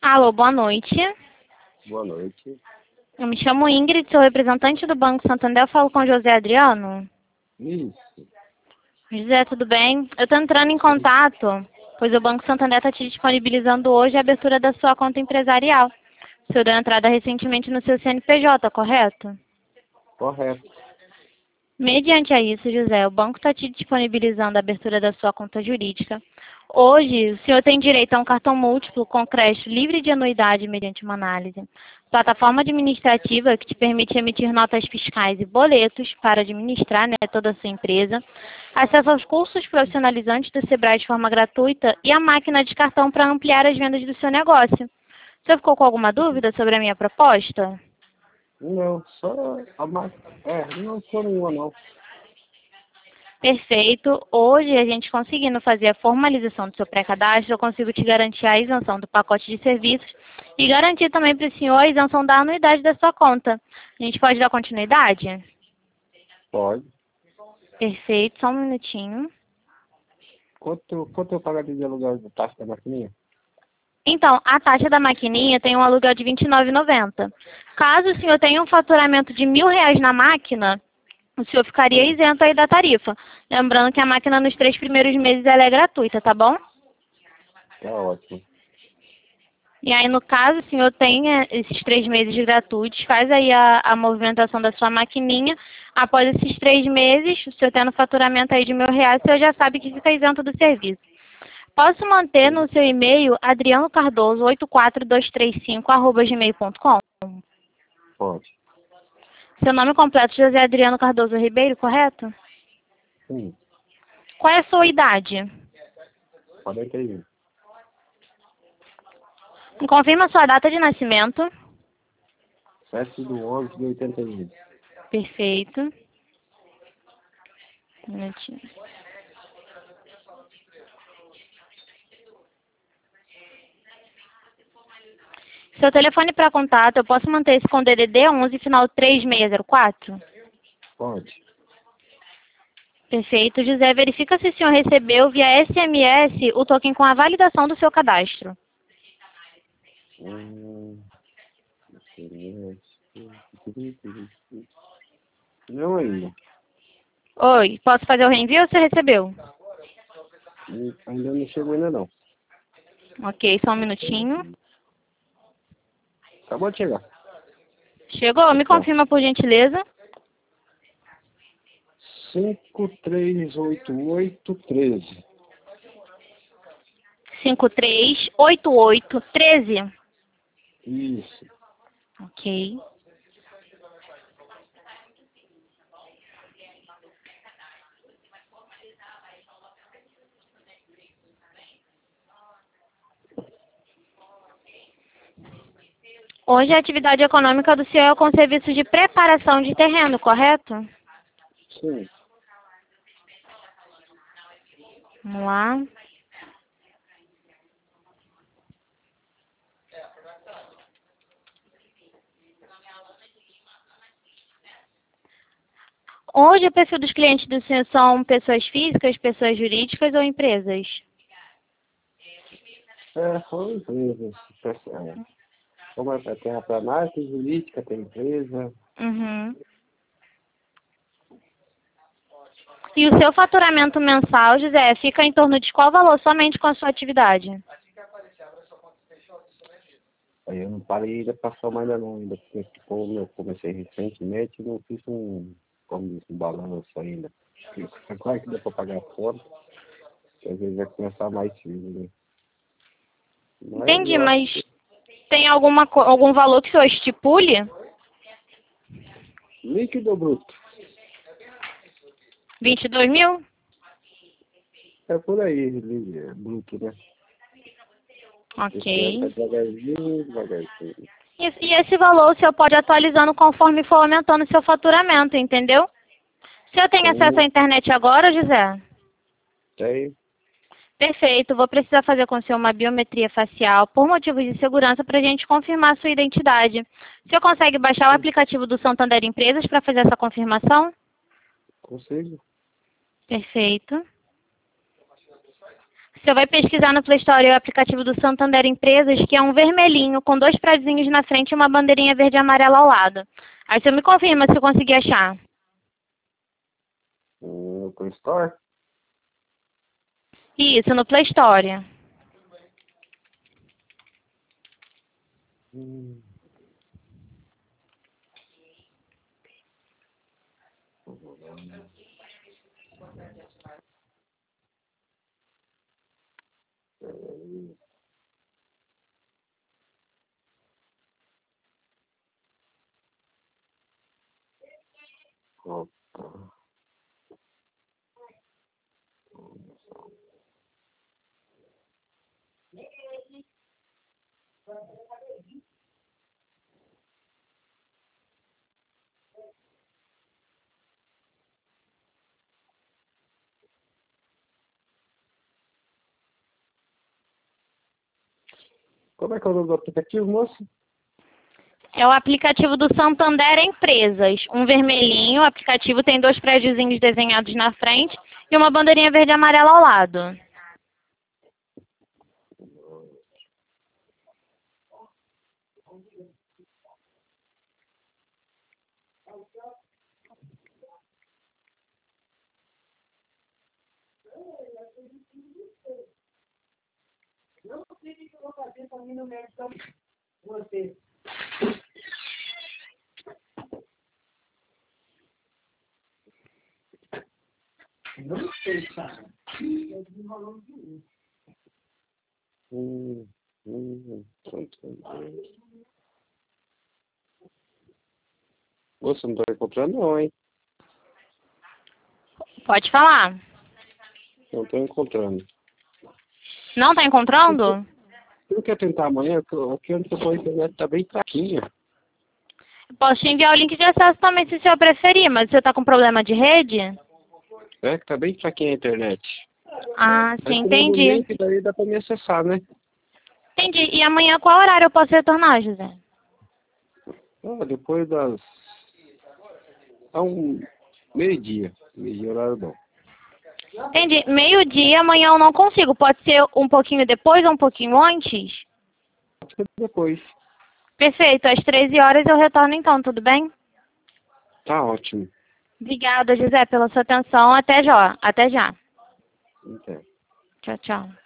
Alô, boa noite. Boa noite. Eu me chamo Ingrid, sou representante do Banco Santander. Eu falo com o José Adriano. Isso. José, tudo bem? Eu estou entrando em contato, pois o Banco Santander está te disponibilizando hoje a abertura da sua conta empresarial. O senhor deu entrada recentemente no seu CNPJ, correto? Correto. Mediante a isso, José, o banco está te disponibilizando a abertura da sua conta jurídica. Hoje, o senhor tem direito a um cartão múltiplo com crédito livre de anuidade mediante uma análise. Plataforma administrativa que te permite emitir notas fiscais e boletos para administrar, toda a sua empresa. Acesso aos cursos profissionalizantes do Sebrae de forma gratuita e a máquina de cartão para ampliar as vendas do seu negócio. O senhor ficou com alguma dúvida sobre a minha proposta? Não, só a máquina. Não sou nenhuma, não. Perfeito. Hoje, a gente conseguindo fazer a formalização do seu pré-cadastro, eu consigo te garantir a isenção do pacote de serviços e garantir também para o senhor a isenção da anuidade da sua conta. A gente pode dar continuidade? Pode. Perfeito. Só um minutinho. Quanto eu pagaria de aluguel de taxa da maquininha? Então, a taxa da maquininha tem um aluguel de R$ 29,90. Caso o senhor tenha um faturamento de R$ 1.000 na máquina, o senhor ficaria isento aí da tarifa. Lembrando que a máquina nos 3 primeiros meses ela é gratuita, tá bom? Tá ótimo. E aí, no caso, o senhor tem esses 3 meses gratuitos, faz aí a movimentação da sua maquininha. Após esses 3 meses, o senhor tendo faturamento aí de R$ 1.000, o senhor já sabe que fica isento do serviço. Posso manter no seu e-mail adrianocardoso84235@gmail.com? Pode. Seu nome completo, José Adriano Cardoso Ribeiro, correto? Sim. Qual é a sua idade? 41. Me confirma a sua data de nascimento. 7/11/81. Perfeito. Um minutinho. Seu telefone para contato, eu posso manter esse com DDD 11, final 3604? Pode. Perfeito. José, verifica se o senhor recebeu via SMS o token com a validação do seu cadastro. Não ainda. Oi, posso fazer o reenvio ou você recebeu? Ainda não chegou ainda não. Ok, só um minutinho. Acabou de chegar. Chegou? Me confirma, por gentileza. 538813. 538813. Isso. Ok. Hoje a atividade econômica do senhor é com serviço de preparação de terreno, correto? Sim. Vamos lá. Hoje o perfil dos clientes do senhor são pessoas físicas, pessoas jurídicas ou empresas? São empresas. Como tem a plenária, tem jurídica, tem empresa. Uhum. E o seu faturamento mensal, José, fica em torno de qual valor somente com a sua atividade? Aí eu não parei ainda para somar ainda não, ainda porque como eu comecei recentemente, não fiz como diz, um balanço ainda. Agora que deu para pagar a conta, às vezes vai começar mais cedo, né? Entendi, eu mas tem algum valor que o senhor estipule? líquido ou bruto? 22 mil? É por aí, bruto, né? Ok. Devagarzinho. E esse valor o senhor pode ir atualizando conforme for aumentando o seu faturamento, entendeu? O senhor tem acesso à internet agora, José? Tem. Perfeito. Vou precisar fazer com o senhor uma biometria facial por motivos de segurança para a gente confirmar a sua identidade. O senhor consegue baixar o aplicativo do Santander Empresas para fazer essa confirmação? Consigo. Perfeito. Você vai pesquisar no Play Store o aplicativo do Santander Empresas, que é um vermelhinho com 2 prédiozinhos na frente e uma bandeirinha verde e amarela ao lado. Aí você me confirma se eu conseguir achar. No Play Store? Isso, no Play Store. Hum. Opa. Como é que é o nome do aplicativo, moço? É o aplicativo do Santander Empresas. Um vermelhinho, o aplicativo tem 2 prédiozinhos desenhados na frente e uma bandeirinha verde e amarela ao lado. Hum, Santander. Moço, não tô encontrando não, hein? Pode falar. Não tô encontrando. Não está encontrando? Você não quer tentar amanhã? Aqui onde eu tô, a internet tá bem fraquinha. Posso te enviar o link de acesso também se o senhor preferir, mas você está com problema de rede? É que tá bem fraquinha a internet. Ah, sim, Aí com o entendi. link daí dá pra me acessar, né? Entendi. E amanhã qual horário eu posso retornar, José? Ah, depois das... meio-dia. Meio-dia é horário bom. Entendi. Meio-dia, amanhã eu não consigo. Pode ser um pouquinho depois ou um pouquinho antes? Pode ser depois. Perfeito. Às 13 horas eu retorno então, tudo bem? Tá ótimo. Obrigada, José, pela sua atenção. Até já. Até já. Então. Tchau, tchau.